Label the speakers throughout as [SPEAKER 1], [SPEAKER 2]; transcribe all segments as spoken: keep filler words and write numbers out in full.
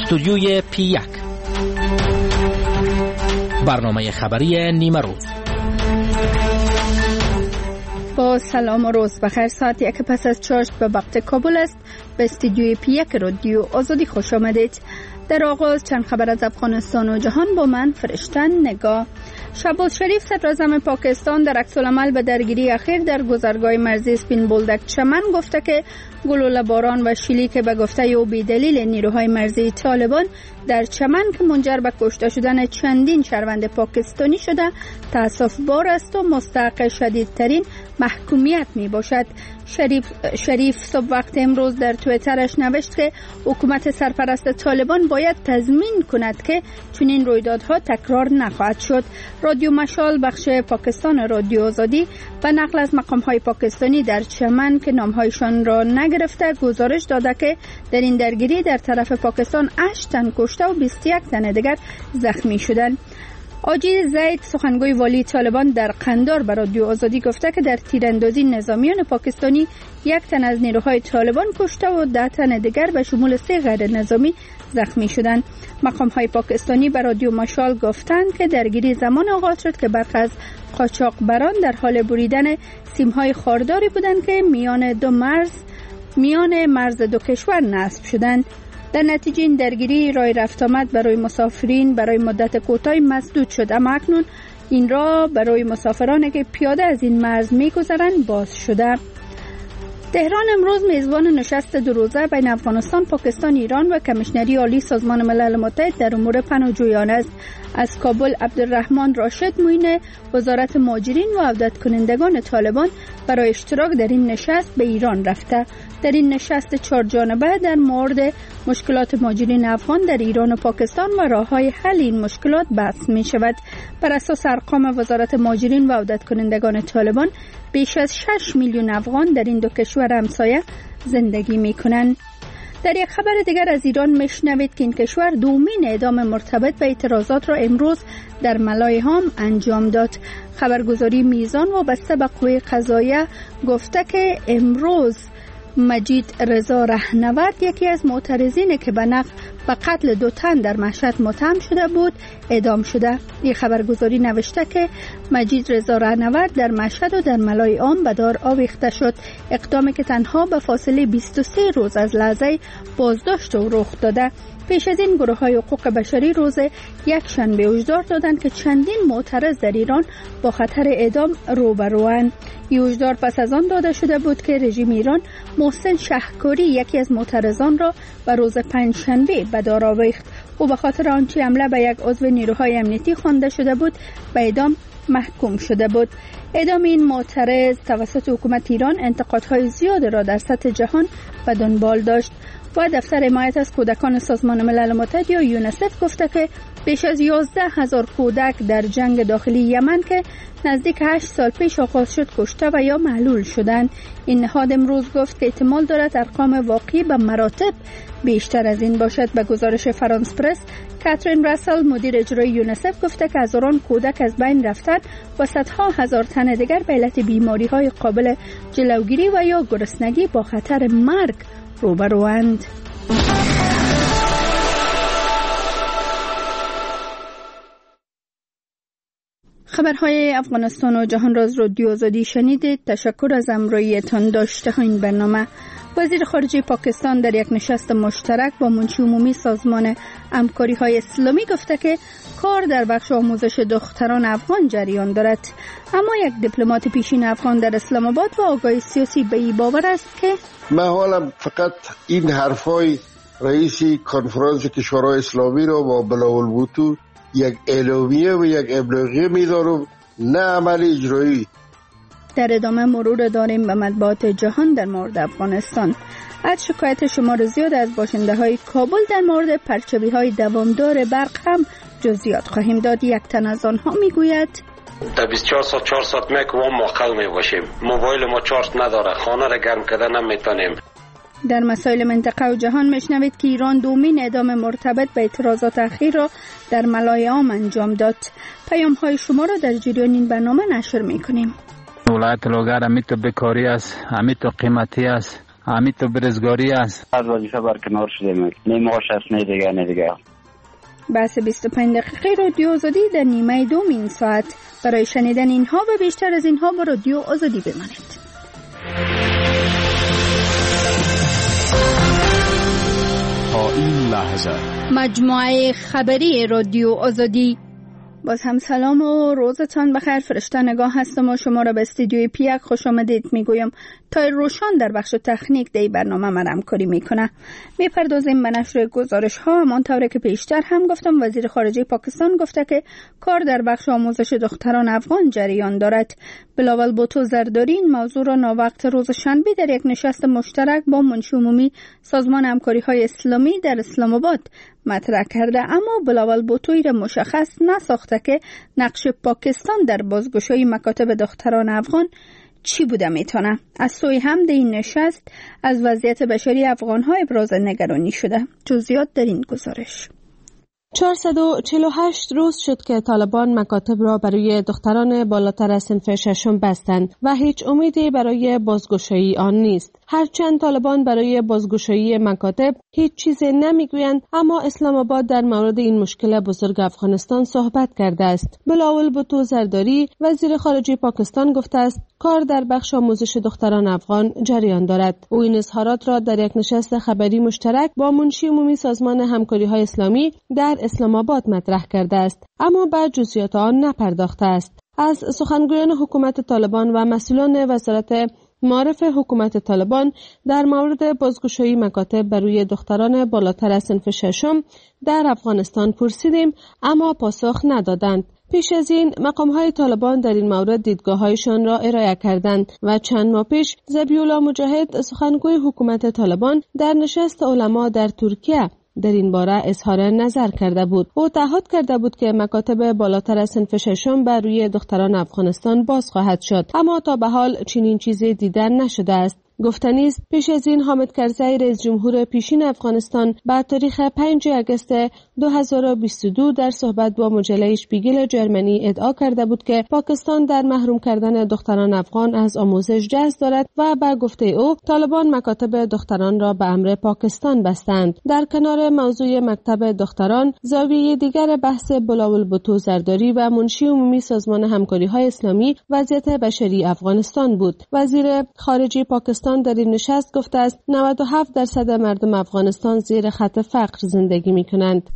[SPEAKER 1] استودیوی پی یک، برنامه خبری نیمه روز.
[SPEAKER 2] با سلام و روز بخیر. ساعت یک پس از چاشت به وقت کابل است. به استودیوی پی یک رادیو آزادی خوش آمدید. در آغاز چند خبر از افغانستان و جهان با من فرشتن نگاه. شهباز شریف صدراعظم پاکستان در عکس‌العمل به درگیری اخیر در گذرگاه مرزی سپین بولدک چمن گفته که گلوله باران و شلیک به گفته او بی‌دلیل نیروهای مرزی طالبان در چمن که منجر به کشته شدن چندین شهروند پاکستانی شده تأسف بار است و مستحق شدیدترین محکومیت می باشد. شریف شریف صبح وقت امروز در توییترش نوشت که حکومت سرپرست طالبان باید تضمین کند که چنین رویدادها تکرار نخواهد شد. رادیو مشال بخش پاکستان رادیو آزادی و نقل از مقام‌های پاکستانی در چمن که نام‌هایشان را نگرفته گزارش داده که در این درگیری در طرف پاکستان هشت تن کشته و بیست و یک تن دیگر زخمی شدند. آجی زید سخنگوی والی طالبان در قندار به رادیو آزادی گفته که در تیراندازی نظامیان پاکستانی یک تن از نیروهای طالبان کشته و ده تن دیگر به شمول سه غیر نظامی زخمی شدند. مقام‌های پاکستانی به رادیو مشال گفتند که درگیری زمان آغاز شد که برخی از قاچاقبران در حال بریدن سیم‌های خارداری بودند که میان دو مرز میان مرز دو کشور نصب شدند. در نتیجه این درگیری راه رفت آمد برای مسافرین برای مدت کوتاهی مسدود شد، اما اکنون این راه برای مسافرانی که پیاده از این مرز می‌گذرند باز شده. تهران امروز میزبان نشست دو روزه بین افغانستان، پاکستان، ایران و کمیشنری عالی سازمان ملل متحد در امور پناهجویان است. از کابل عبدالرحمن راشد معین وزارت مهاجرین و عودت کنندگان طالبان برای اشتراک در این نشست به ایران رفته. در این نشست چهار جانبه در مورد مشکلات مهاجرین افغان در ایران و پاکستان و راه‌های حل این مشکلات بحث می شود. بر اساس ارقام وزارت مهاجرین و عودت کنندگان طالبان بیش از شش میلیون افغان در این دو کشور همسایه زندگی می کنند. در یک خبر دیگر از ایران میشنوید که این کشور دومین اعدام مرتبط به اعتراضات را امروز در ملایهام انجام داد. خبرگزاری میزان وابسته به قوه قضاییه گفته که امروز مجید رضا رهنورد یکی از معترضین که به نقل به قتل دو تن در مشهد متهم شده بود اعدام شده. این خبرگزاری نوشته که مجید رضا رهنورد در مشهد و در ملای عام به دار آویخته شد، اقدامی که تنها به فاصله بیست و سه روز از لحظه بازداشت او رخ داده. پیش از این گروه های حقوق بشری روز یک شنبه هشدار دادند که چندین معترض در ایران با خطر اعدام روبروند. این هشدار پس از آن داده شده بود که رژیم ایران محسن شهکاری یکی از معترضان را به روز پنجشنبه به دار آویخت. او به خاطر آنچه حمله به یک عضو نیروهای امنیتی خوانده شده بود به اعدام محکوم شده بود. اعدام این معترض توسط حکومت ایران انتقادهای زیاد را در سطح جهان به دنبال داشت. و دفتر حمایت از کودکان سازمان ملل متحد یا یونیسف گفته که بیش از یازده هزار کودک در جنگ داخلی یمن که نزدیک هشت سال پیش آغاز شد کشته و یا معلول شدند. این نهاد امروز گفت که احتمال دارد ارقام واقعی به مراتب بیشتر از این باشد. به گزارش فرانس پرس، کاترین راسل مدیر اجرایی یونیسف گفته که هزاران کودک از بین رفتند و صدها هزار تن دیگر به علت بیماری‌های قابل جلوگیری و یا گرسنگی با خطر مرگ روبروند. خبرهای افغانستان و جهان را از رادیو آزادی شنیدید. تشکر از همراهیتان داشته ها این برنامه. وزیر خارجه پاکستان در یک نشست مشترک با منشی عمومی سازمان همکاری های اسلامی گفته که کار در بخش آموزش دختران افغان جریان دارد. اما یک دیپلمات پیشین افغان در اسلام آباد و آگاهی سیاسی به این باور است که
[SPEAKER 3] من حالا فقط این حرفای رئیس کنفرانس کشورهای اسلامی رو با بلاولبوتو یک اعلامیه و یک ابلاغیه می‌دارم، نه عمل اجرایی.
[SPEAKER 2] در ادامه مرور داریم به مطبوعات جهان در مورد افغانستان. از شکایت شمار زیاد از باشنده های کابل در مورد پرچوی های دوامدار برق هم جزئیات خواهیم داد. یک تن از آنها میگوید
[SPEAKER 4] در بیست و چهار ساعت چهار ساعت میکوام معطل میباشیم، موبایل ما چارج نداره، خانه را گرم کردن نمیتونیم.
[SPEAKER 2] در مسائل منطقه و جهان میشنوید که ایران دومین اعدام مرتبط به اعتراضات اخیر را در ملای عام انجام داد. پیام های شما را در جریان این برنامه نشر میکنیم.
[SPEAKER 5] ولایت لوگر امیتو بکاری است، امیتو قیمتی است، همین تو برزگاری است.
[SPEAKER 6] از وظیفه برکنار شدیم. نیمه‌اش است، نه دیگه نه دیگه.
[SPEAKER 2] بس بیست و پنج دقیقه رادیو آزادی در نیمه دوم این ساعت. برای شنیدن اینها و بیشتر از اینها با رادیو آزادی بمانید.
[SPEAKER 7] تا این لحظه
[SPEAKER 2] مجموعه خبری رادیو آزادی. باز هم سلام و روزتان بخیر. فرشته نگاه هستم و شما را به استودیوی پیک خوش آمدید میگویم. تا روشان در بخش تکنیک دی برنامه من همکاری میکنه. میپردازیم به نشر گزارش ها. همانطور که پیشتر هم گفتم وزیر خارجه پاکستان گفته که کار در بخش آموزش دختران افغان جریان دارد. بلاول بوتو زرداری این موضوع را ناوقت روز شنبه در یک نشست مشترک با منشی عمومی سازمان همکاری های اسلامی در اسلام آباد مطرح کرده، اما بلاول بوتوی را مشخص نساخته که نقش پاکستان در بازگشایی مکاتب دختران افغان چی بوده میتونه. از سوی هم در این نشست از وضعیت بشری افغان‌ها ابراز نگرانی شده. جزئیات در این گزارش.
[SPEAKER 8] چهارصد و چهل و هشت روز شد که طالبان مکاتب را برای دختران بالاتر از صنف ششم بستند و هیچ امیدی برای بازگشایی آن نیست. هرچند طالبان برای بازگشایی مکاتب هیچ چیزی نمیگویند، اما اسلام آباد در مورد این مشکل بزرگ افغانستان صحبت کرده است. بلاول بوتو زرداری وزیر خارجه پاکستان گفته است کار در بخش آموزش دختران افغان جریان دارد. او این اظهارات را در یک نشست خبری مشترک با منشی عمومی سازمان همکاری های اسلامی در اسلام آباد مطرح کرده است، اما به جزئیات آن نپرداخته است. از سخنگویان حکومت طالبان و مسئولان وزارت معارف حکومت طالبان در مورد بازگشایی مکاتب برای دختران بالاتر از صنف ششم در افغانستان پرسیدیم، اما پاسخ ندادند. پیش از این مقام‌های طالبان در این مورد دیدگاه‌هایشان را ارائه کردند و چند ماه پیش ذبیح الله مجاهد سخنگوی حکومت طالبان در نشست علما در ترکیه در این باره اظهار نظر کرده بود. او تعهد کرده بود که مکاتب بالاتر از صنف ششم بر روی دختران افغانستان باز خواهد شد، اما تا به حال چنین چیزی دیده نشده است. گفتنی است پیش از این حامد کرزی رئیس جمهور پیشین افغانستان با تاریخ پنجم آگوست دو هزار و بیست و دو در صحبت با مجله اشپیگل جرمنی ادعا کرده بود که پاکستان در محروم کردن دختران افغان از آموزش دست دارد و با گفته او طالبان مکاتب دختران را به امر پاکستان بستند. در کنار موضوع مکتب دختران، زاویه دیگر بحث بلاول بوتو زرداری و منشی عمومی سازمان همکاری های اسلامی وضعیت بشری افغانستان بود. وزیر خارجه پاکستان در این نشست گفته است نود و هفت درصد مردم افغانستان زیر خط فقر زندگی می‌کنند.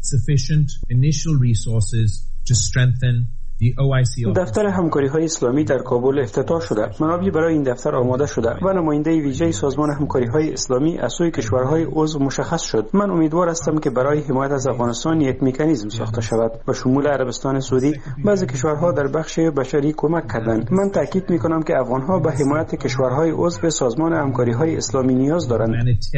[SPEAKER 9] دفتر همکاری های اسلامی در کابل افتتاح شده. منابع برای این دفتر آماده شده و نماینده ویژه سازمان همکاری های اسلامی از سوی کشورهای عضو مشخص شد. من امیدوار هستم که برای حمایت از افغانستان یک مکانیزم ساخته شود و شمول عربستان سعودی بعضی کشورها در بخش بشری کمک کردند. من تاکید می‌کنم که افغان‌ها به حمایت کشورهای عضو سازمان همکاری های اسلامی نیاز دارند.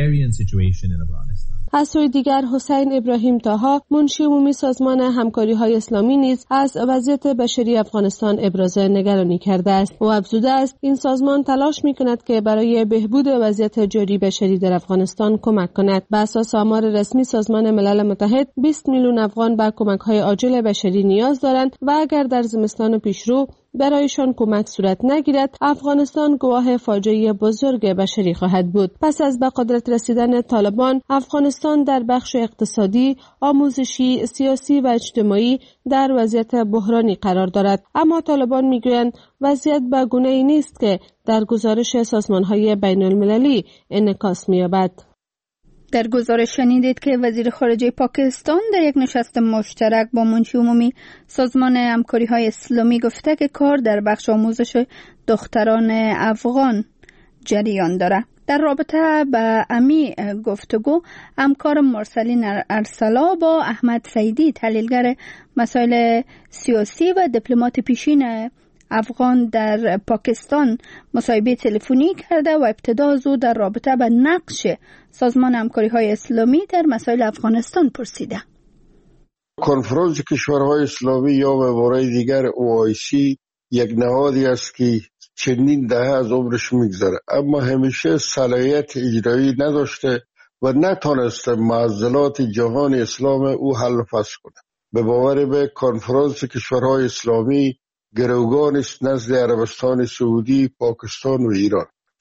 [SPEAKER 8] از سوی دیگر حسین ابراهیم طاها منشی عمومی سازمان همکاری های اسلامی نیز از وضعیت بشری افغانستان ابراز نگرانی کرده است. او افزوده است این سازمان تلاش می‌کند که برای بهبود وضعیت جاری بشری در افغانستان کمک کند. بر اساس آمار رسمی سازمان ملل متحد بیست میلیون افغان به کمک‌های عاجل بشری نیاز دارند و اگر در زمستان پیشرو برایشان کمک صورت نگیرد افغانستان گواه فاجعه بزرگ بشری خواهد بود. پس از به قدرت رسیدن طالبان افغانستان در بخش اقتصادی، آموزشی، سیاسی و اجتماعی در وضعیت بحرانی قرار دارد، اما طالبان میگویند وضعیت به گونه‌ای نیست که در گزارش سازمان‌های بین‌المللی انعکاس می‌یابد.
[SPEAKER 2] در گزارش شنیدید که وزیر خارجه پاکستان در یک نشست مشترک با منشی عمومی سازمان همکاری های اسلامی گفته که کار در بخش آموزش دختران افغان جریان دارد. در رابطه با امی گفتگو همکار مرسلین ارسلا با احمد سیدی تحلیلگر مسائل سیاسی و دیپلمات پیشین افغان در پاکستان مصاحبه تلفنی کرده و ابتدا از او در رابطه با نقش سازمان همکاری های اسلامی در مسائل افغانستان پرسیده.
[SPEAKER 3] کنفرانس کشورهای اسلامی یا به عبارت دیگر او آی سی یک نهادی است که چندین دهه از عمرش میگذره، اما همیشه صلاحیت اجرایی نداشته و نتونسته معضلات جهان اسلام او حل و فصل کنه. به باور به کنفرانس کشورهای اسلامی گروگان است نزد عربستان سعودی، پاکستان و ایران.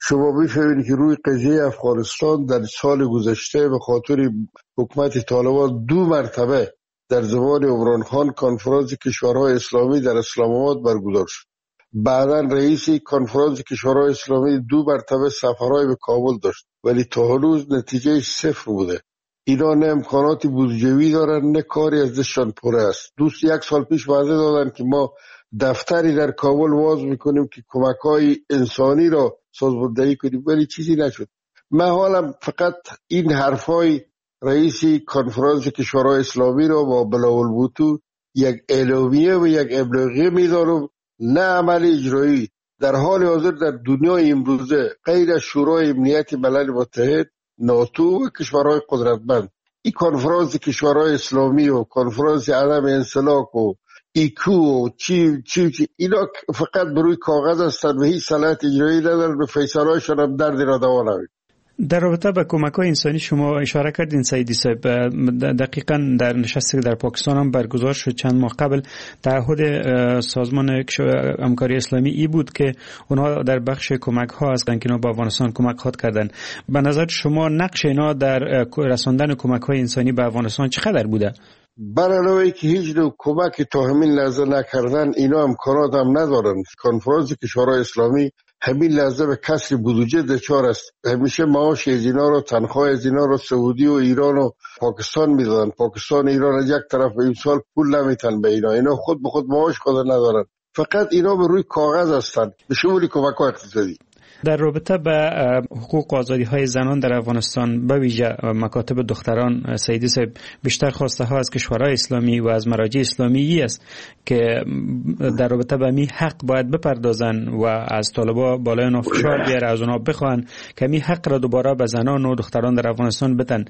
[SPEAKER 3] شما می‌فهمید که روی قضیه افغانستان در سال گذشته به خاطر حکومت طالبان دو مرتبه در زمان عمران خان کنفرانس کشورهای اسلامی در اسلام آباد برگزار شد. بعدا رئیس کنفرانس کشورهای اسلامی دو مرتبه سفرهای به کابل داشت، ولی تا هنوز نتیجه صفر بوده. اینا نه امکانات بودجویی دارن نه کاری از دستشان پره است. دوست یک سال پیش وعده دادن که ما دفتری در کابل باز میکنیم که کمک‌های انسانی را سازماندهی کنیم، ولی چیزی نشد. من حالم فقط این حرفای رئیس کنفرانس کشورهای اسلامی را با بلاول بوتو یک اعلامیه و یک ابلاغیه میدارم، نه عمل اجرایی. در حال حاضر در دنیای امروزه غیر از شورای امنیت ملل متحد، ناتو و کشورهای قدرتمند، این کنفرانس کشورهای اسلامی و کنفرانس عدم انسلاک و ایکو و چی چی چی اینا فقط بروی کاغذ هستند و هیچ صلاحیت اجرایی ندارن و فیصله‌هاشون هم درد را دوا نمی‌کنه.
[SPEAKER 9] در رابطه با کمک‌های انسانی شما اشاره کردین سیدی صاحب، دقیقاً در نشستی که در پاکستان هم برگزار شد چند ماه قبل، تعهد سازمان همکاری اسلامی ای بود که اونها در بخش کمک‌ها هستند که اینا با افغانستان کمک‌ها کردن. به نظر شما نقش اینا در رساندن کمک‌های انسانی به افغانستان چقدر بوده؟
[SPEAKER 3] برای که هیچ نوع کمک تا همین لحظه نکردن، اینا امکانات هم ندارن. کنفرانس کشورهای اسلامی همین لحظه به کسر بودجه دچار است. همیشه معاش از اینا رو، تنخواه از اینا رو سعودی و ایران و پاکستان میدادن. پاکستان و ایران از یک طرف به این سال پول نمیتن به اینا. اینا خود به خود معاش خود ندارن. فقط اینا به روی کاغذ هستن به شمول کمک‌های اقتصادی.
[SPEAKER 9] در رابطه به حقوق و آزادی‌های زنان در افغانستان به ویژه مکاتب دختران، سیدی صاحب، بیشتر خواسته ها از کشورهای اسلامی و از مراجع اسلامی است که در رابطه به می حق باید بپردازن و از طالبا بالای اونا فشار بیاره، از اونا بخوان که می حق را دوباره به زنان و دختران در افغانستان بدن.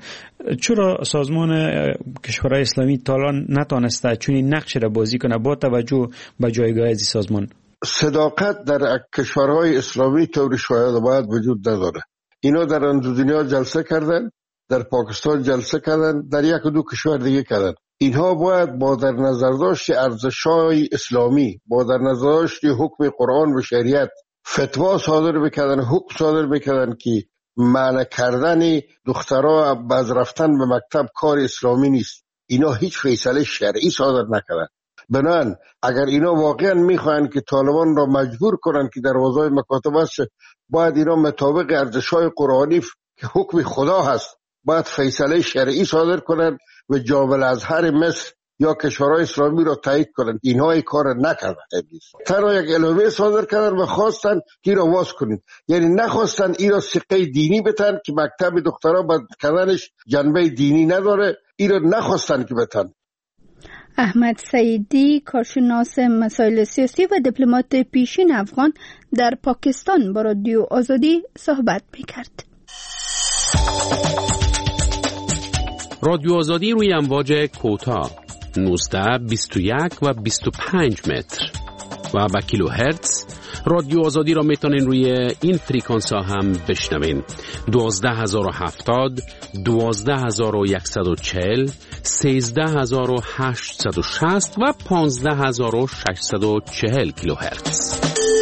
[SPEAKER 9] چرا سازمان کشورهای اسلامی تا الان نتونسته چنین نقشی را بازی کنه با توجه به جایگاه از سازمان؟
[SPEAKER 3] صداقت در کشورهای اسلامی طور شاید باید وجود نداره. اینا در دنیا جلسه کردن، در پاکستان جلسه کردن، در یک و دو کشور دیگه کردن. اینها باید با در نظر داشت ارزش‌های اسلامی، با در نظر داشت حکم قرآن و شریعت فتوا صادر بکردن، حکم صادر بکردن که منع کردن دخترها باز رفتن به مکتب کار اسلامی نیست. اینا هیچ فیصله شرعی صادر نکردن. بنان اگر اینا واقعا میخواین که طالبان را مجبور کنن که دروازهای مکاتب است، باید اینا مطابق ارزش‌های قرآنی که حکم خدا هست باید فیصله شرعی صادر کنن و جامع الازهر مصر یا کشورهای اسلامی را تایید کنن. اینها این کار نکردن. تنها یک اعلامیه صادر کردن و خواستن که این را واس کنین، یعنی نخواستن این را سقه دینی بتن که مکتب دخترها با کردنش جنبه دینی نداره، این را نخواستن که بتن.
[SPEAKER 2] احمد سعیدی، کارشناس مسائل سیاسی و دیپلمات پیشین افغان، در پاکستان با رادیو آزادی صحبت می‌کرد.
[SPEAKER 10] رادیو آزادی روی امواج کوتاه نوزده، بیست و یک و بیست و پنج متر و با کیلو هرتز. رادیو آزادی را میتونین روی این فریکانس ها هم بشنوین: دوازده هزار و هفتاد، دوازده هزار و صد و چهل، سیزده هزار و هشتصد و شصت و پانزده هزار و ششصد و چهل کیلو هرتز.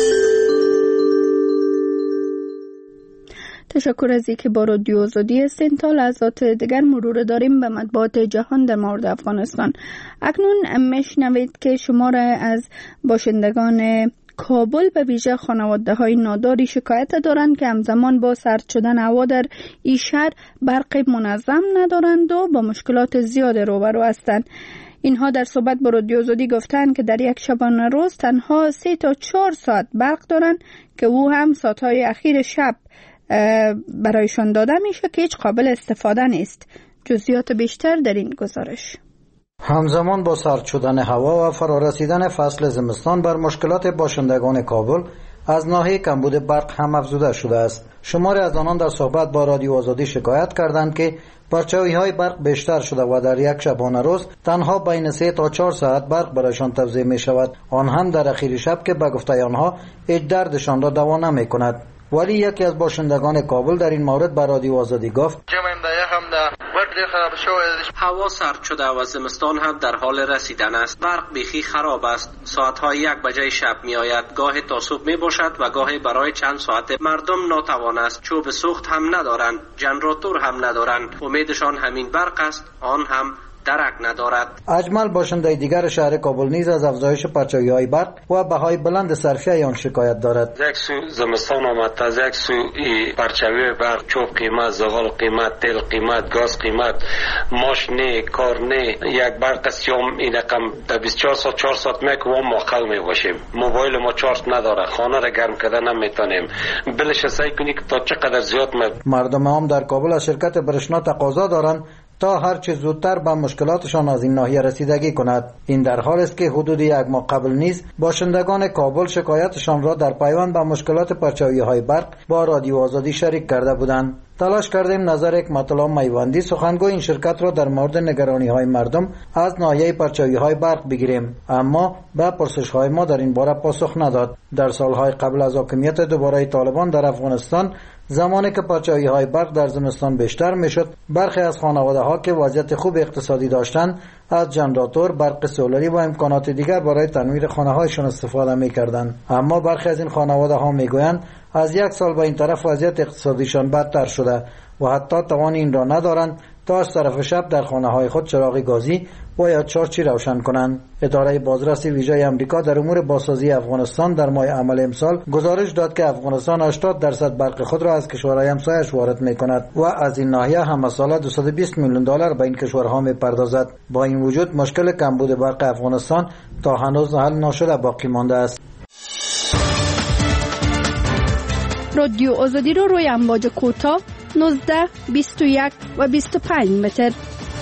[SPEAKER 2] تشکر از اینکه با رادیو آزادی هستین. تا لحظات دیگر مرور داریم به مطبوعات جهان در مورد افغانستان. اکنون میشنوید که شمار از باشندگان کابل به ویژه خانواده های ناداری شکایت دارند که همزمان با سرد شدن هوا در این شهر برق منظم ندارند و با مشکلات زیاد روبرو هستند. اینها در صحبت با رادیو آزادی گفتند که در یک شبانه روز تنها سه تا چهار ساعت برق دارند که او هم ساعتهای اخیر شب برایشان داده میشه که هیچ قابل استفاده نیست. جزئیات بیشتر در این گزارش.
[SPEAKER 11] همزمان با سرد شدن هوا و فرارسیدن فصل زمستان بر مشکلات باشندگان کابل از ناحیه کمبود برق هم افزوده شده است. شماری از آنان در صحبت با رادیو آزادی شکایت کردند که پرچاوی‌های برق بیشتر شده و در یک شبانه روز تنها بین سه تا چهار ساعت برق برایشان توزیع می شود، آن هم در اخیر شب که به گفته آنها هیچ دردشان را دوا نمی کند. ولی یکی از باشندگان کابل در این مورد به رادیو آزادی گفت:
[SPEAKER 12] هم ده برق خراب شده.
[SPEAKER 1] هوا سرد شده و زمستان هم در حال رسیدن است. برق بیخی خراب است. ساعت‌های یک بجه شب می آید. گاهی تا صبح می باشد و گاهی برای چند ساعت. مردم ناتوان است. چوب سوخت هم ندارند. جنراتور هم ندارند. امیدشان همین برق است. آن هم درک ندارد.
[SPEAKER 11] اجمل باشنده دیگر شهر کابل نیز از افزایش پرچاوی‌های برق و بهای بلند صرفه آن شکایت دارد.
[SPEAKER 4] یک سو زمستان آمد، از یک سو پرچاوی برق چوب قیمت، زغال قیمت، تیل قیمت، گاز قیمت، ماش نه، کار نه. یک برق سیام این رقم در بیست و چهار ساعت چهار ساعت میک و معطل می باشیم. موبایل ما چارج نداره، خانه را گرم کردن نمیتونیم. بلش سعی کنی که تا چقدر زیاد می.
[SPEAKER 11] مردم عام در کابل از شرکت برشنا تقاضا دارند تا هر چه زودتر به مشکلاتشان از این ناحیه رسیدگی کند. این در حال است که حدود یک ماه قبل نیز باشندگان کابل شکایتشان را در پیوند به مشکلات پرچاوی‌های برق با رادیو آزادی شریک کرده بودند. تلاش کردیم نظر حکمت الله میوندی سخنگوی این شرکت را در مورد نگرانی‌های مردم از ناحیه پرچاوی‌های برق بگیریم، اما به پرسش‌های ما در این باره پاسخ نداد. در سالهای قبل از حاکمیت دوباره طالبان در افغانستان، زمانی که پرچاوی‌های برق در زمستان بیشتر میشد، برخی از خانواده‌ها که وضعیت خوب اقتصادی داشتند از جنراتور، برق سولری و امکانات دیگر برای تنویر خانه‌هایشان استفاده می‌کردند. اما برخی از این خانواده‌ها می‌گویند از یک سال به این طرف وضعیت اقتصادیشان بدتر شده و حتی توان این را ندارند تا از طرف شب در خانه‌های خود چراغ گازی و یا چارچی روشن کنند. اداره بازرسی ویژه آمریکا در امور بازسازی افغانستان در ماه عمل امسال گزارش داد که افغانستان هشتاد درصد برق خود را از کشورهای همسایه‌اش وارد می‌کند و از این ناحیه هم ساله دویست و بیست میلیون دلار به این کشورها می‌پردازد. با این وجود مشکل کمبود برق افغانستان تا هنوز حل نشده باقی مانده است.
[SPEAKER 2] رادیو آزادی رو روی امواج کوتاه نوزده، بیست و یک و بیست و پنج متر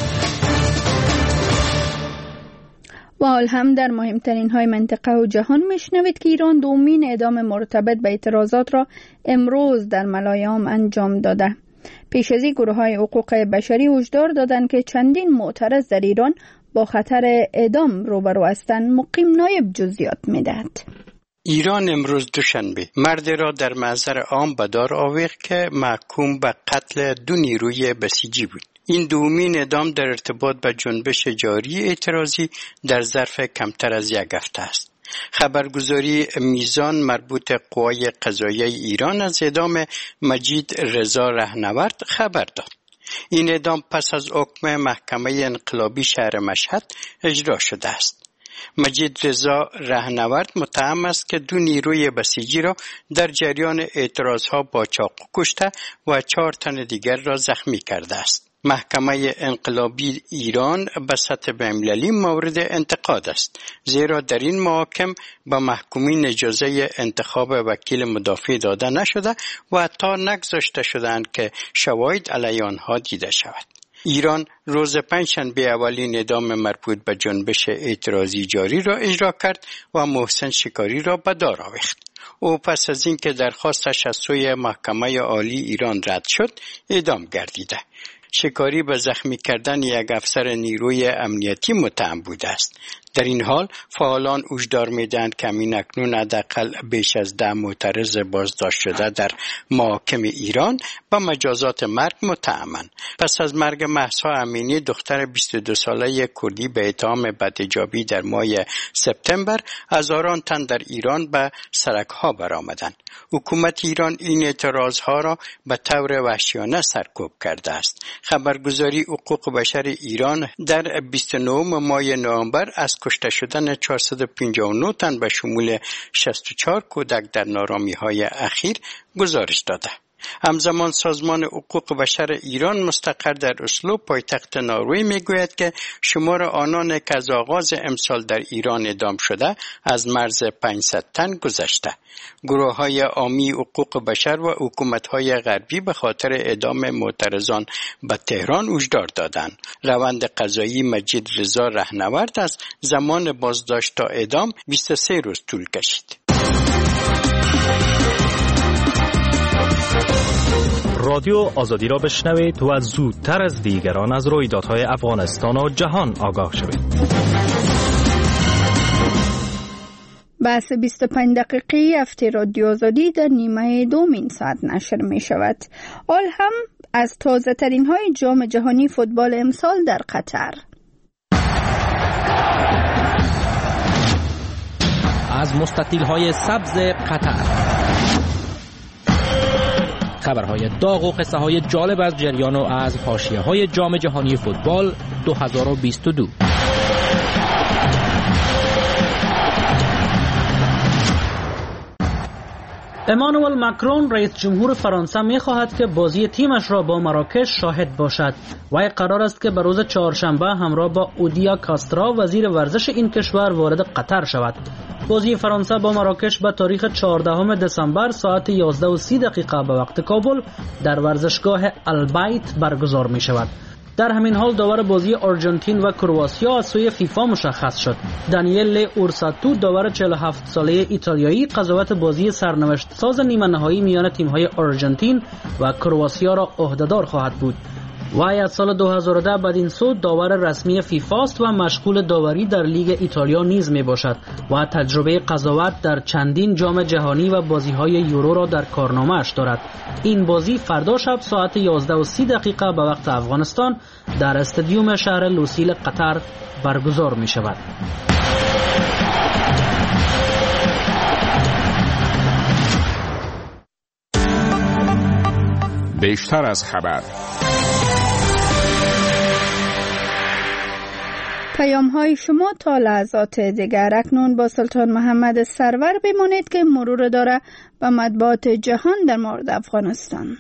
[SPEAKER 2] و حال هم در مهمترین های منطقه و جهان میشنوید که ایران دومین اعدام مرتبط به اعتراضات را امروز در ملایام انجام داده. پیش از این گروه های حقوق بشری هشدار دادند که چندین معترض در ایران با خطر اعدام روبرو هستند. مقیم نایب جزئیات میدهد.
[SPEAKER 13] ایران امروز دوشنبه مرد را در محضر عام به دار آویخت که محکوم به قتل دو نیروی بسیجی بود. این دومین اعدام در ارتباط به جنبش جاری اعتراضی در ظرف کمتر از یک هفته است. خبرگزاری میزان مربوط قوای قضاییه ایران از اعدام مجید رضا رهنورد خبر داد. این اعدام پس از حکم محکمه انقلابی شهر مشهد اجرا شده است. مجید رضا رهنورد متهم است که دو نیروی بسیجی را در جریان اعتراضها با چاقو کشته و چهار تن دیگر را زخمی کرده است. محکمه انقلابی ایران به سطح بین‌المللی مورد انتقاد است، زیرا در این محاکم به محکومین اجازه انتخاب وکیل مدافع داده نشده و حتی نگذاشته شدند که شواهد علیه آنها دیده شود. ایران روز پنجشنبه اولین اعدام مربوط به جنبش اعتراضی جاری را اجرا کرد و محسن شکاری را به دار آویخت. او پس از اینکه درخواستش از سوی محکمه عالی ایران رد شد، اعدام گردیده. شکاری به زخمی کردن یک افسر نیروی امنیتی متهم بوده است. در این حال فعالان هشدار می‌دهند که اکنون حداقل بیش از ده معترض بازداشت شده در محاکم ایران با مجازات مرگ متهمند. پس از مرگ مهسا امینی دختر بیست و دو ساله کردی به اتهام بدحجابی در ماه سپتامبر، هزاران تن در ایران به سرک‌ها برآمدند. حکومت ایران این اعتراضها را به طور وحشیانه سرکوب کرده است. خبرگزاری حقوق بشر ایران در بیست و نه ماه نوامبر از کشته شدن چهارصد و پنجاه و نه تن به شمول شصت و چهار کودک در نارامی‌های اخیر گزارش داده. همزمان سازمان حقوق بشر ایران مستقر در اسلو پایتخت نروژ میگوید که شمار آنان که از آغاز امسال در ایران اعدام شده از مرز پانصد تن گذشته. گروه‌های عامی حقوق بشر و حکومت‌های غربی به خاطر اعدام معترضان به تهران هشدار دادند. روند قضایی مجید رضا رهنورد از زمان بازداشت تا اعدام بیست و سه روز طول کشید.
[SPEAKER 1] رادیو آزادی را بشنوید و زودتر از دیگران از رویدادهای افغانستان و جهان آگاه شوید.
[SPEAKER 2] بحث بیست و پنج دقیقی هفته رادیو آزادی در نیمه دومین ساعت نشر می شود. حال هم از تازه ترین های جام جهانی فوتبال امسال در قطر.
[SPEAKER 14] از مستطیل های سبز قطر، خبرهای داغ و قصه های جالب از جریان و از حاشیه های جام جهانی فوتبال دو هزار و بیست و دو.
[SPEAKER 15] امانوئل ماکرون رئیس جمهور فرانسه می خواهد که بازی تیمش را با مراکش شاهد باشد. وی قرار است که به روز چهارشنبه همراه با اودیا کاسترا وزیر ورزش این کشور وارد قطر شود. بازی فرانسه با مراکش به تاریخ چهاردهم دسامبر ساعت یازده و سی دقیقه به وقت کابل در ورزشگاه البیت برگزار می شود. در همین حال داور بازی آرژانتین و کرواتیا از سوی فیفا مشخص شد. دانیل اورساتو داور چهل و هفت ساله ایتالیایی قضاوت بازی سرنوشت ساز نیمه نهایی میان تیم‌های آرژانتین و کرواتیا را عهده‌دار خواهد بود. وی از سال دو هزار و ده بعد این سو داور رسمی فیفا است و مشغول داوری در لیگ ایتالیا نیز می باشد و تجربه قضاوت در چندین جام جهانی و بازی‌های یورو را در کارنامه‌اش دارد. این بازی فردا شب ساعت یازده و سی دقیقه به وقت افغانستان در استادیوم شهر لوسیل قطر برگزار می شود.
[SPEAKER 7] بیشتر از خبر،
[SPEAKER 2] پیام های شما تا لحظات دیگر. اکنون با سلطان محمد سرور بمانید که مرور داره به مطبوعات جهان در مورد افغانستان.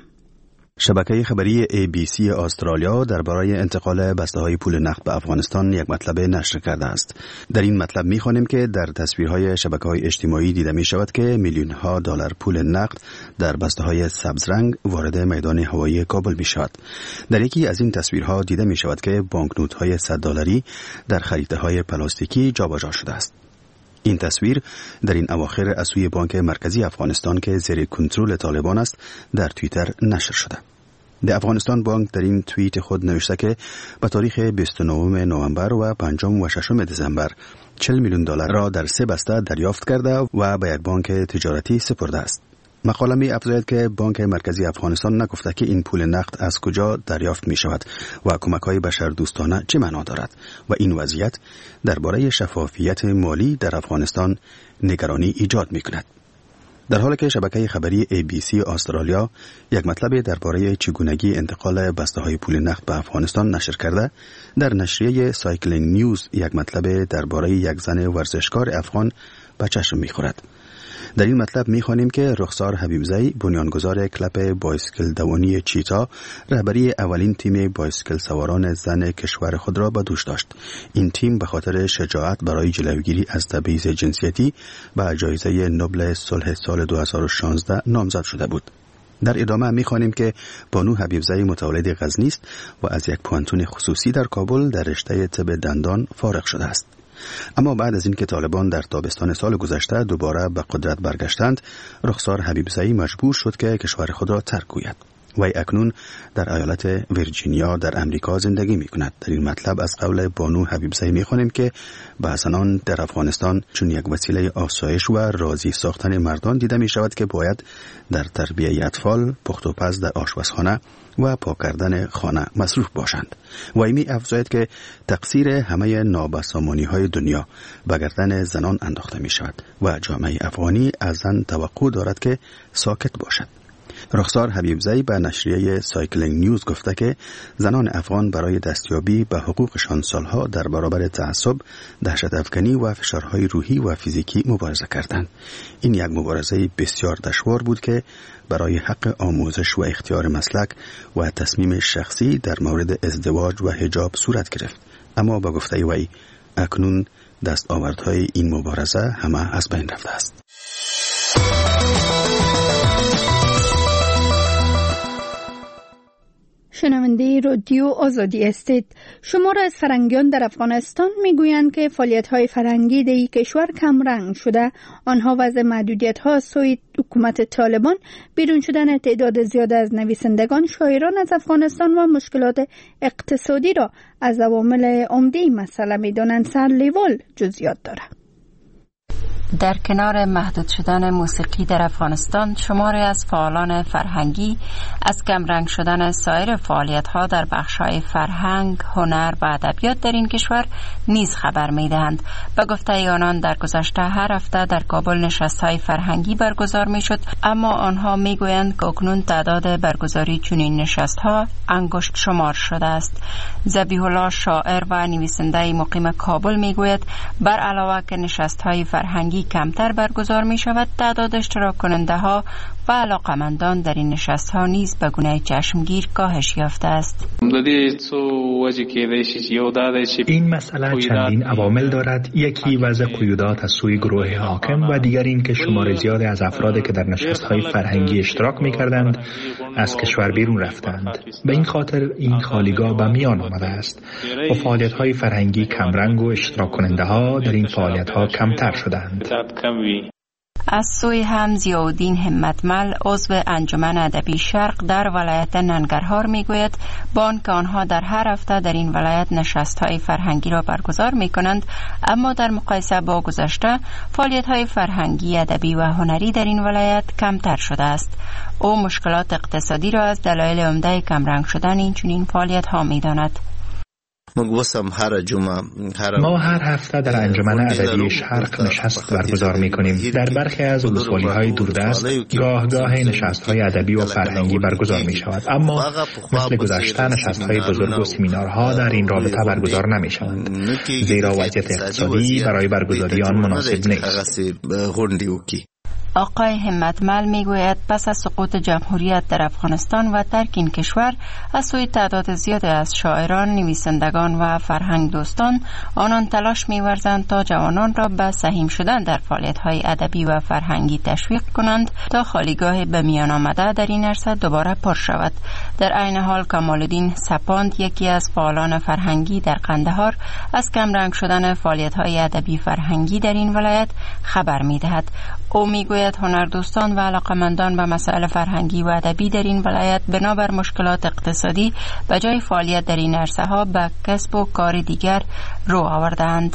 [SPEAKER 16] شبکه خبری ای بی سی استرالیا درباره انتقال بسته‌های پول نقد به افغانستان یک مطلب نشر کرده است. در این مطلب می‌خوانیم که در تصویرهای شبکه‌های اجتماعی دیده می‌شود که میلیون‌ها دلار پول نقد در بسته‌های سبز رنگ وارد میدان هوایی کابل می‌شود. در یکی از این تصویرها دیده می‌شود که بانکنوت‌های صد دلاری در خریده‌های پلاستیکی جابجا شده است. این تصویر در این اواخر از سوی بانک مرکزی افغانستان که زیر کنترل طالبان است در توییتر نشر شده. در افغانستان بانک در این توییت خود نوشته که به تاریخ بیست و نهم نوامبر و پنجم و ششم دسامبر چهل میلیون دلار را در سه بسته دریافت کرده و به یک بانک تجارتی سپرده است. مقاله می افزاید که بانک مرکزی افغانستان نگفته که این پول نقد از کجا دریافت می شود و کمک‌های بشردوستانه چه معنا دارد و این وضعیت درباره شفافیت مالی در افغانستان نگرانی ایجاد می کند. در حالی که شبکه خبری ای بی سی استرالیا یک مطلب درباره چگونگی انتقال بسته‌های پول نقد به افغانستان نشر کرده، در نشریه سایکلینگ نیوز یک مطلب درباره یک زن ورزشکار افغان به چشم می‌خورد. در این مطلب می‌خوانیم که رخسار حبیبزی، بنیانگذار کلب بایسکل دوانی چیتا، رهبری اولین تیم بایسکل سواران زن کشور خود را به دوش داشت. این تیم به خاطر شجاعت برای جلوگیری از تبعیض جنسیتی به جایزه نوبل صلح سال دو هزار و شانزده نامزد شده بود. در ادامه می‌خوانیم که بانو حبیبزی متولد غزنی است و از یک پوانتون خصوصی در کابل در رشته طب دندان فارغ شده است. اما بعد از اینکه طالبان در تابستان سال گذشته دوباره به قدرت برگشتند، رخسار حبیبزی مجبور شد که کشور خود را ترک گوید. وی اکنون در ایالت ویرجینیا در امریکا زندگی می کند. در این مطلب از قول بانو حبیبزی می خوانیم که بحثنان در افغانستان چون یک وسیله آسایش و راضی ساختن مردان دیده می شود که باید در تربیت اطفال، پخت و پز در آشپزخانه و پاک کردن خانه مصروف باشند. وی می افزاید که تقصیر همه نابسامانی های دنیا به گردن زنان انداخته می شود و جامعه افغانی از زن توقع دارد که ساکت باشد. رخسار حبیبزی به نشریه سایکلینگ نیوز گفته که زنان افغان برای دستیابی به حقوقشان سالها در برابر تعصب، دهشت افکنی و فشارهای روحی و فیزیکی مبارزه کردند. این یک مبارزه بسیار دشوار بود که برای حق آموزش و اختیار مسلک و تصمیم شخصی در مورد ازدواج و حجاب صورت گرفت. اما با گفته وی اکنون دستاوردهای این مبارزه همه از بین رفته است.
[SPEAKER 2] شنونده رادیو آزادی استید. شمار از فرنگیان در افغانستان میگویند که فعالیت‌های فرهنگی در این کشور کم رنگ شده. آنها وضع محدودیت‌ها سوی حکومت طالبان، بیرون شدن تعداد زیاد از نویسندگان، شاعران از افغانستان و مشکلات اقتصادی را از عوامل عمده مسئله می‌دانند. سر لیوال جزئیات دارد.
[SPEAKER 17] در کنار محدود شدن موسیقی در افغانستان، شماری از فعالان فرهنگی از کمرنگ شدن سایر فعالیت‌ها در بخش‌های فرهنگ، هنر و ادبیات در این کشور نیز خبر می‌دهند. به گفته آنان در گذشته هر هفته در کابل نشست‌های فرهنگی برگزار می‌شد، اما آنها می‌گویند که اکنون تعداد برگزاری چنین نشست‌ها انگشت شمار شده است. ذبیح الله شاعر و نویسنده مقیم کابل می‌گوید بر علاوه که نشست‌های فرهنگی کمتر برگزار می شود، تعداد اشتراک کننده ها و علاقمندان در این نشست ها نیز به گونه چشمگیر کاهش یافته است.
[SPEAKER 18] این مسئله چندین عوامل دارد. یکی وضع قیودات از سوی گروه حاکم و دیگر این که شمار زیادی از افرادی که در نشست های فرهنگی اشتراک می کردند از کشور بیرون رفتند. به این خاطر این خالیگاه به میان آمده است و فعالیت های فرهنگی کمرنگ و اشتراک کننده ها در این فعالیت ها کمتر شدند.
[SPEAKER 17] از سوی هم ضیاءالدین همتمل عضو انجمن ادبی شرق در ولایت ننگرهار میگوید با آنکه آنها در هر هفته در این ولایت نشست‌های فرهنگی را برگزار می‌کنند، اما در مقایسه با گذشته فعالیت‌های فرهنگی، ادبی و هنری در این ولایت کمتر شده است. او مشکلات اقتصادی را از دلایل عمده کمرنگ شدن این چنین فعالیت‌ها می‌داند.
[SPEAKER 18] ما هر هفته در انجمن ادبی شرق نشست برگزار می‌کنیم. در برخی از ولسوالی‌های دوردست گاه گاه نشست‌های ادبی و فرهنگی برگزار می‌شود، اما مثل گذشته نشست‌های بزرگ و سمینارها در این رابطه برگزار نمی‌شوند، زیرا وضعیت اقتصادی برای برگزاری آن مناسب نیست.
[SPEAKER 17] آقای همتمل میگوید پس از سقوط جمهوریت در افغانستان و ترک این کشور از سوی تعداد زیاد از شاعران، نویسندگان و فرهنگ دوستان، آنان تلاش می‌ورزند تا جوانان را به سهیم شدن در فعالیت‌های ادبی و فرهنگی تشویق کنند تا خالیگاه به میان آمده در این عرصه دوباره پر شود. در عین حال کمال‌الدین سپاند، یکی از فعالان فرهنگی در قندهار، از کمرنگ شدن فعالیت‌های ادبی فرهنگی در این ولایت خبر می‌دهد. او میگوید هنردوستان و علاقمندان به مسائل فرهنگی و ادبی در این ولایت بنابر مشکلات اقتصادی به جای فعالیت در این عرصه ها به کسب و کار دیگر رو آوردند.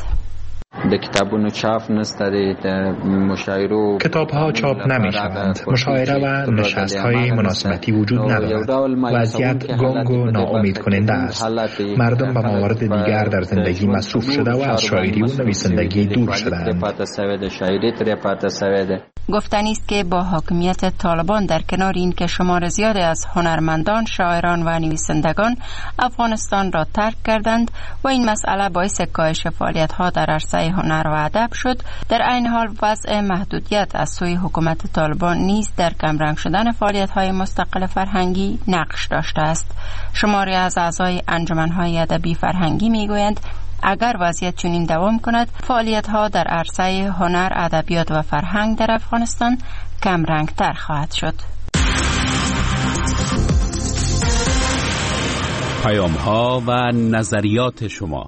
[SPEAKER 18] کتاب ها چاپ نمی شوند، مشاعره و نشست های مناسبتی وجود ندارد. وضعیت گنگ و ناامید کننده است. مردم به موارد دیگر در زندگی مصروف شده و از شاعری و نویسندگی دور شدند.
[SPEAKER 17] گفتنی است که با حاکمیت طالبان در کنار این که شمار زیادی از هنرمندان، شاعران و نویسندگان افغانستان را ترک کردند و این مسئله باعث کاهش فعالیت‌ها در عرصه هنر و ادب شد، در عین حال وضع محدودیت از سوی حکومت طالبان نیز در کمرنگ شدن فعالیت‌های مستقل فرهنگی نقش داشته است. شماری از اعضای انجمن‌های ادبی فرهنگی می‌گویند اگر وضعیت چنین دوام کند، فعالیت‌ها در عرصه هنر، ادبیات و فرهنگ در افغانستان کم رنگ‌تر خواهد شد.
[SPEAKER 10] پیام‌ها و نظریات شما.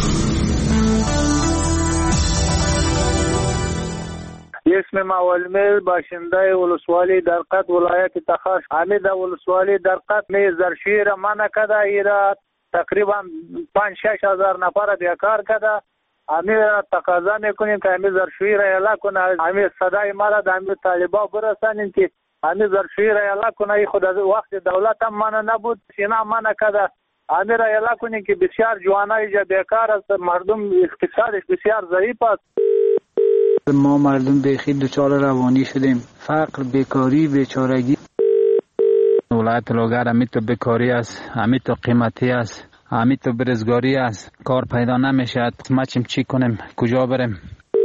[SPEAKER 19] اسم مولمل باشنده ولسوالی در قد ولایت تخار. حمید ولسوالی در قد زرشیر منع کده ایراد تقریبا پنج شش هزار نفر بیکار کده. همین تقاضا میکنیم که همین زرشوی را اعلا کنه، همین صدای ما را در همین طالبا برسانیم که همین زرشوی را اعلا کنه. ای خود از وقت دولت هم منع نبود، سینا منع کده. همین را اعلا کنیم که بسیار جوانای جا بیکار است، مردم اقتصادش بسیار ضعیف است.
[SPEAKER 20] ما مردم بیخی دچار روانی شدیم، فقر، بیکاری، بیچارگی.
[SPEAKER 5] ولایت لوگر همی تو بیکاری است، همی تو قیمتی است، همی تو برزگاری است، کار پیدا نمیشد. ما چیم چی کنیم، کجا بریم؟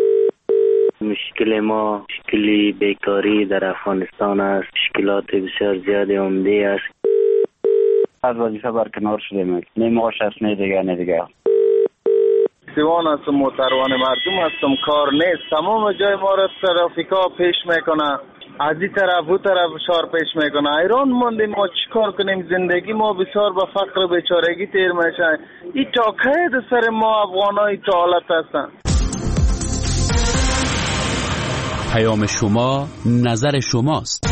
[SPEAKER 21] مشکل ما مشکلی بیکاری در افغانستان است، مشکلات بسیار زیادی عمده است.
[SPEAKER 6] از وظیفه برکنار شدیم، نمیشه است، نه دیگه نه دیگه.
[SPEAKER 22] سیوان هستم، محترمان مردم هستم، کار نیست، تمام جای ما را ترافیکا پیش میکنه، از این طرف او طرف شار پیش میکنه. ایران موندیم، ما چیکار کنیم؟ زندگی ما بسیار به فقر و بیچارگی تیر میشه. این تا که سر ما افغانای تا حالت هستن.
[SPEAKER 10] پیام شما، نظر شماست.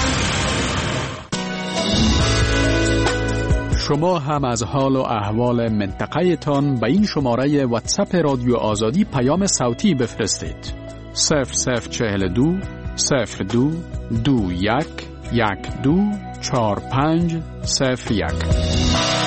[SPEAKER 10] شما هم از حال و احوال منطقه تان به این شماره واتساپ رادیو آزادی پیام صوتی بفرستید.
[SPEAKER 7] صفر صفر چهل دو صفر دو دو یک یک دو چهار پنج صفر یک.